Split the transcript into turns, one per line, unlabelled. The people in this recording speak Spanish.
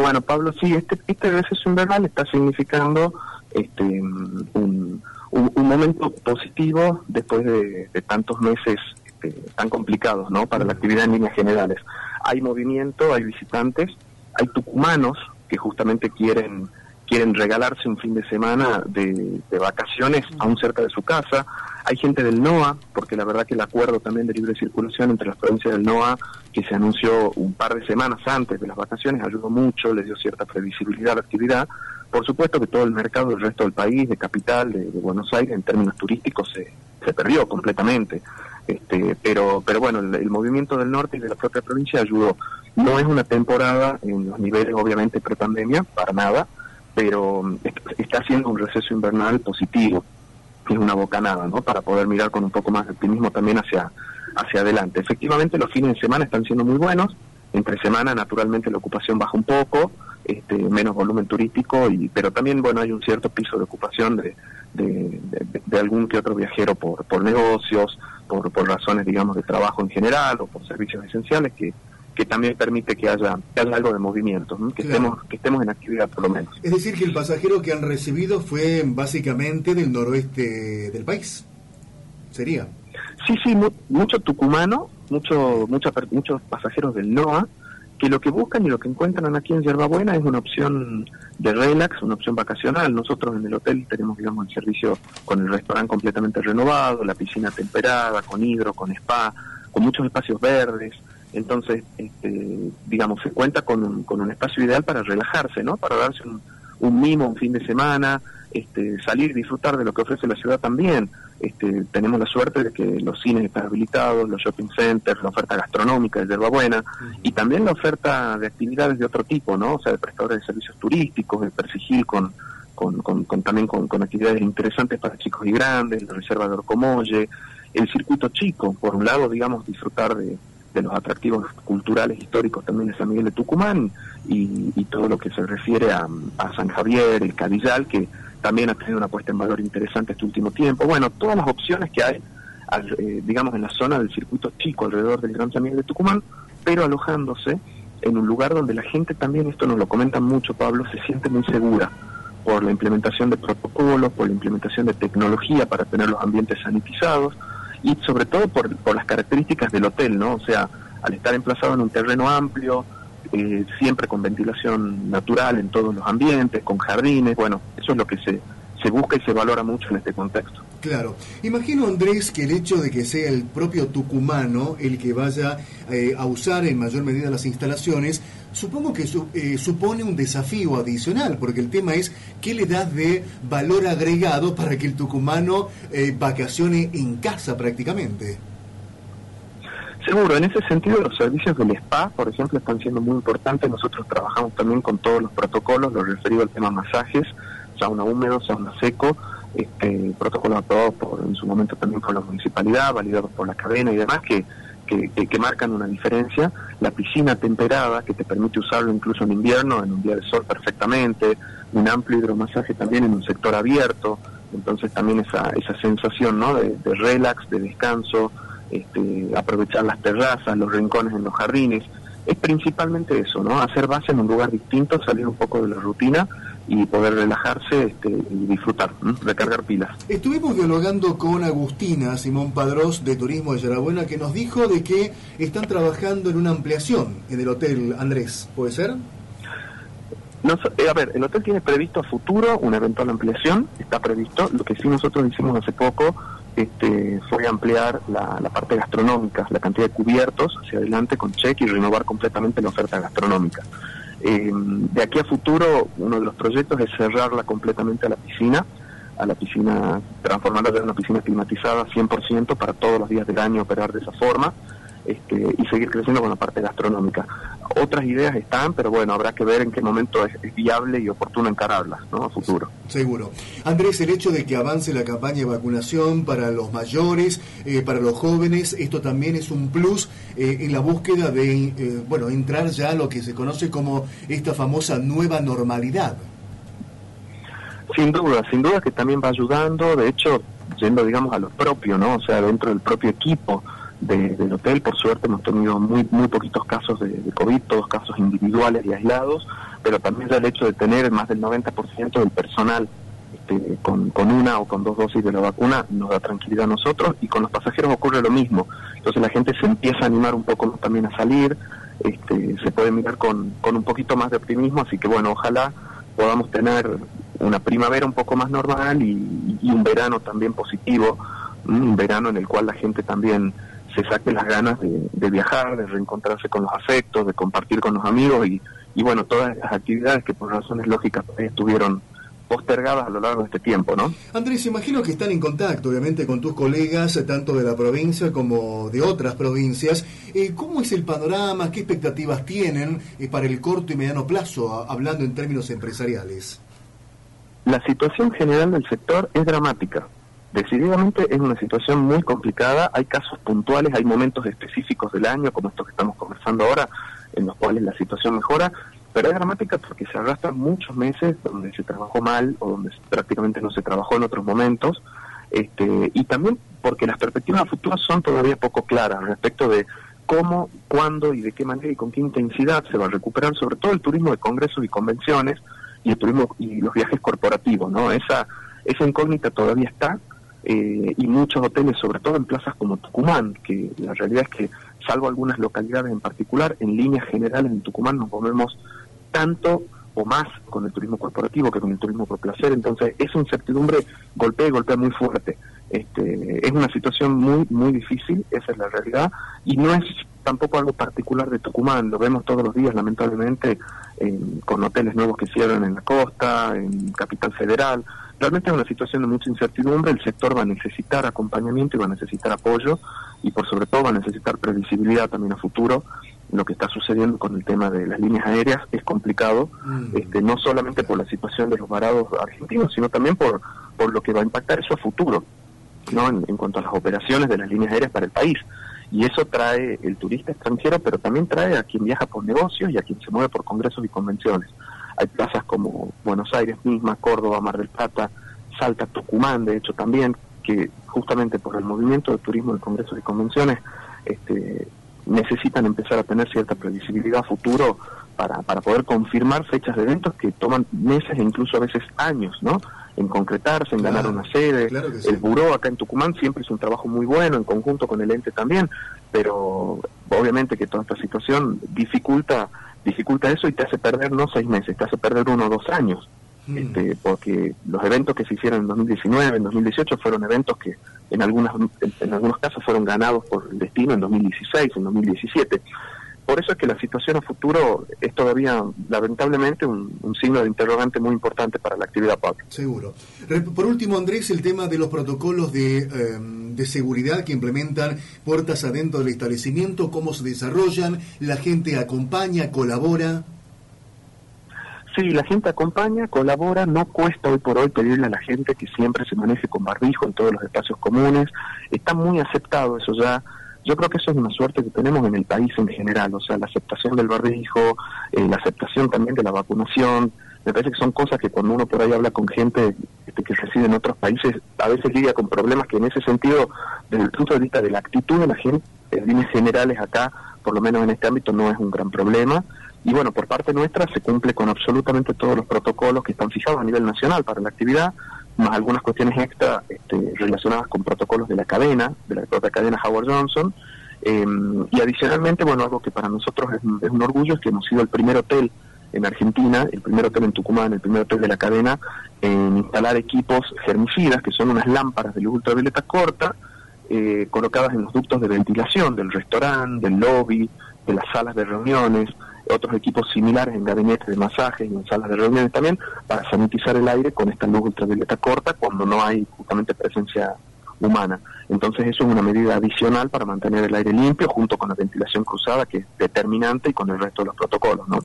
Bueno, Pablo, sí, este receso invernal está significando un momento positivo después de tantos meses tan complicados, ¿no? Para la actividad en líneas generales. Hay movimiento, hay visitantes, hay tucumanos que justamente quieren regalarse un fin de semana de vacaciones aún cerca de su casa. Hay gente del NOA, porque la verdad que el acuerdo también de libre circulación entre las provincias del NOA, que se anunció un par de semanas antes de las vacaciones, ayudó mucho, le dio cierta previsibilidad a la actividad. Por supuesto que todo el mercado del resto del país, de capital, de Buenos Aires, en términos turísticos, se perdió completamente. Pero bueno, el movimiento del norte y de la propia provincia ayudó. No es una temporada en los niveles, obviamente, prepandemia, para nada, pero está haciendo un receso invernal positivo, que es una bocanada, ¿no? Para poder mirar con un poco más de optimismo también hacia adelante. Efectivamente, los fines de semana están siendo muy buenos. Entre semana, naturalmente, la ocupación baja un poco, menos volumen turístico, pero también, bueno, hay un cierto piso de ocupación de algún que otro viajero por negocios, por razones, digamos, de trabajo en general o por servicios esenciales que también permite que haya algo de movimiento, ¿no? Que estemos en actividad por lo menos.
Es decir, que el pasajero que han recibido fue básicamente del noroeste del país, ¿sería?
Sí, mucho tucumano, muchos pasajeros del NOA, que lo que buscan y lo que encuentran aquí en Yerba Buena es una opción de relax, una opción vacacional. Nosotros en el hotel tenemos, digamos, el servicio con el restaurante completamente renovado, la piscina temperada, con hidro, con spa, con muchos espacios verdes. Entonces, digamos, se cuenta con un espacio ideal para relajarse, ¿no? Para darse un mimo un fin de semana, salir y disfrutar de lo que ofrece la ciudad también. Tenemos la suerte de que los cines están habilitados, los shopping centers, la oferta gastronómica de Yerba Buena, y también la oferta de actividades de otro tipo, ¿no? O sea, de prestadores de servicios turísticos, el Persigil también con actividades interesantes para chicos y grandes, la reserva de Orcomolle, el circuito chico, por un lado, digamos, disfrutar de los atractivos culturales históricos también de San Miguel de Tucumán y todo lo que se refiere a San Javier, el Cadillal, que también ha tenido una puesta en valor interesante este último tiempo. Bueno, todas las opciones que hay, digamos, en la zona del circuito chico alrededor del Gran San Miguel de Tucumán, pero alojándose en un lugar donde la gente también, esto nos lo comentan mucho, Pablo, se siente muy segura por la implementación de protocolos, por la implementación de tecnología para tener los ambientes sanitizados, y sobre todo por las características del hotel, ¿no? O sea, al estar emplazado en un terreno amplio, siempre con ventilación natural en todos los ambientes, con jardines, bueno, eso es lo que se busca y se valora mucho en este contexto.
Claro. Imagino, Andrés, que el hecho de que sea el propio tucumano el que vaya a usar en mayor medida las instalaciones, supongo que supone un desafío adicional, porque el tema es qué le das de valor agregado para que el tucumano vacacione en casa prácticamente.
Seguro, en ese sentido los servicios del spa, por ejemplo, están siendo muy importantes. Nosotros trabajamos también con todos los protocolos, lo referido al tema masajes, sauna húmedo, sauna seco, protocolos aprobados en su momento también por la municipalidad, validados por la cadena y demás, que marcan una diferencia. La piscina temperada, que te permite usarlo incluso en invierno, en un día de sol perfectamente, un amplio hidromasaje también en un sector abierto, entonces también esa sensación, ¿no?, de relax, de descanso, aprovechar las terrazas, los rincones en los jardines, es principalmente eso, ¿no? Hacer base en un lugar distinto, salir un poco de la rutina y poder relajarse y disfrutar, recargar pilas.
Estuvimos dialogando con Agustina Simón Padrós de Turismo de Yerba Buena, que nos dijo de que están trabajando en una ampliación en el hotel, Andrés, ¿puede ser?
No, a ver, el hotel tiene previsto a futuro una eventual ampliación, está previsto. Lo que sí nosotros hicimos hace poco fue ampliar la parte gastronómica, la cantidad de cubiertos hacia adelante con cheque y renovar completamente la oferta gastronómica. De aquí a futuro, uno de los proyectos es cerrarla completamente a la piscina, transformarla en una piscina climatizada 100% para todos los días del año operar de esa forma, y seguir creciendo con la parte gastronómica. Otras ideas están, pero bueno, habrá que ver en qué momento es viable y oportuno encararlas, ¿no?, a futuro.
Seguro. Andrés, el hecho de que avance la campaña de vacunación para los mayores, para los jóvenes, esto también es un plus en la búsqueda de, entrar ya a lo que se conoce como esta famosa nueva normalidad.
Sin duda que también va ayudando, de hecho, yendo, digamos, a lo propio, ¿no? O sea, dentro del propio equipo del hotel, por suerte hemos tenido muy poquitos casos de COVID, todos casos individuales y aislados, pero también ya el hecho de tener más del 90% del personal con una o con 2 dosis de la vacuna nos da tranquilidad a nosotros, y con los pasajeros ocurre lo mismo. Entonces la gente se empieza a animar un poco más también a salir, se puede mirar con un poquito más de optimismo, así que bueno, ojalá podamos tener una primavera un poco más normal y un verano también positivo, un verano en el cual la gente también se saque las ganas de viajar, de reencontrarse con los afectos, de compartir con los amigos y bueno, todas las actividades que por razones lógicas estuvieron postergadas a lo largo de este tiempo, ¿no?
Andrés, imagino que están en contacto, obviamente, con tus colegas, tanto de la provincia como de otras provincias. ¿Cómo es el panorama? ¿Qué expectativas tienen para el corto y mediano plazo, hablando en términos empresariales?
La situación general del sector es dramática. Decididamente es una situación muy complicada. Hay casos puntuales, hay momentos específicos del año, como estos que estamos conversando ahora, en los cuales la situación mejora, pero es dramática porque se arrastran muchos meses donde se trabajó mal o donde prácticamente no se trabajó en otros momentos, y también porque las perspectivas a futuro son todavía poco claras respecto de cómo, cuándo y de qué manera y con qué intensidad se va a recuperar sobre todo el turismo de congresos y convenciones y el turismo y los viajes corporativos, ¿no? Esa incógnita todavía está, y muchos hoteles, sobre todo en plazas como Tucumán, que la realidad es que, salvo algunas localidades en particular, en líneas generales en Tucumán nos movemos tanto o más con el turismo corporativo que con el turismo por placer. Entonces esa incertidumbre golpea muy fuerte. Es una situación muy difícil, esa es la realidad, y no es tampoco algo particular de Tucumán, lo vemos todos los días lamentablemente con hoteles nuevos que cierran en la costa, en Capital Federal. Realmente es una situación de mucha incertidumbre. El sector va a necesitar acompañamiento y va a necesitar apoyo, y por sobre todo va a necesitar previsibilidad también a futuro. Lo que está sucediendo con el tema de las líneas aéreas es complicado, no solamente por la situación de los varados argentinos, sino también por lo que va a impactar eso a futuro, ¿no? En cuanto a las operaciones de las líneas aéreas para el país. Y eso trae el turista extranjero, pero también trae a quien viaja por negocios y a quien se mueve por congresos y convenciones. Hay plazas como Buenos Aires misma, Córdoba, Mar del Plata, Salta, Tucumán, de hecho también, que justamente por el movimiento de turismo de congresos y convenciones, necesitan empezar a tener cierta previsibilidad a futuro para poder confirmar fechas de eventos que toman meses e incluso a veces años, ¿no? En concretarse, en ganar una sede.
Claro que sí.
El buró acá en Tucumán siempre es un trabajo muy bueno, en conjunto con el ente también, pero obviamente que toda esta situación dificulta eso y te hace perder no 6 meses, te hace perder 1 o 2 años. Porque los eventos que se hicieron en 2019, en 2018 fueron eventos que en algunos casos fueron ganados por el destino en 2016, en 2017. Por eso es que la situación a futuro es todavía, lamentablemente, un signo de interrogante muy importante para la actividad PAC.
Seguro. Por último, Andrés, el tema de los protocolos de seguridad que implementan puertas adentro del establecimiento, cómo se desarrollan, la gente acompaña, colabora.
Sí, la gente acompaña, colabora, no cuesta hoy por hoy pedirle a la gente que siempre se maneje con barbijo en todos los espacios comunes, está muy aceptado eso ya. Yo creo que eso es una suerte que tenemos en el país en general, o sea, la aceptación del barbijo, la aceptación también de la vacunación. Me parece que son cosas que cuando uno por ahí habla con gente que reside en otros países, a veces lidia con problemas que en ese sentido, desde el punto de vista de la actitud de la gente, en líneas generales acá, por lo menos en este ámbito, no es un gran problema. Y bueno, por parte nuestra se cumple con absolutamente todos los protocolos que están fijados a nivel nacional para la actividad, más algunas cuestiones extra relacionadas con protocolos de la propia cadena Howard Johnson, y adicionalmente, bueno, algo que para nosotros es un orgullo, es que hemos sido el primer hotel en Argentina, el primer hotel en Tucumán, el primer hotel de la cadena en instalar equipos germicidas, que son unas lámparas de luz ultravioleta corta, colocadas en los ductos de ventilación del restaurante, del lobby, de las salas de reuniones, otros equipos similares en gabinetes de masajes y en salas de reuniones también, para sanitizar el aire con esta luz ultravioleta corta cuando no hay justamente presencia humana. Entonces eso es una medida adicional para mantener el aire limpio junto con la ventilación cruzada, que es determinante, y con el resto de los protocolos, ¿no?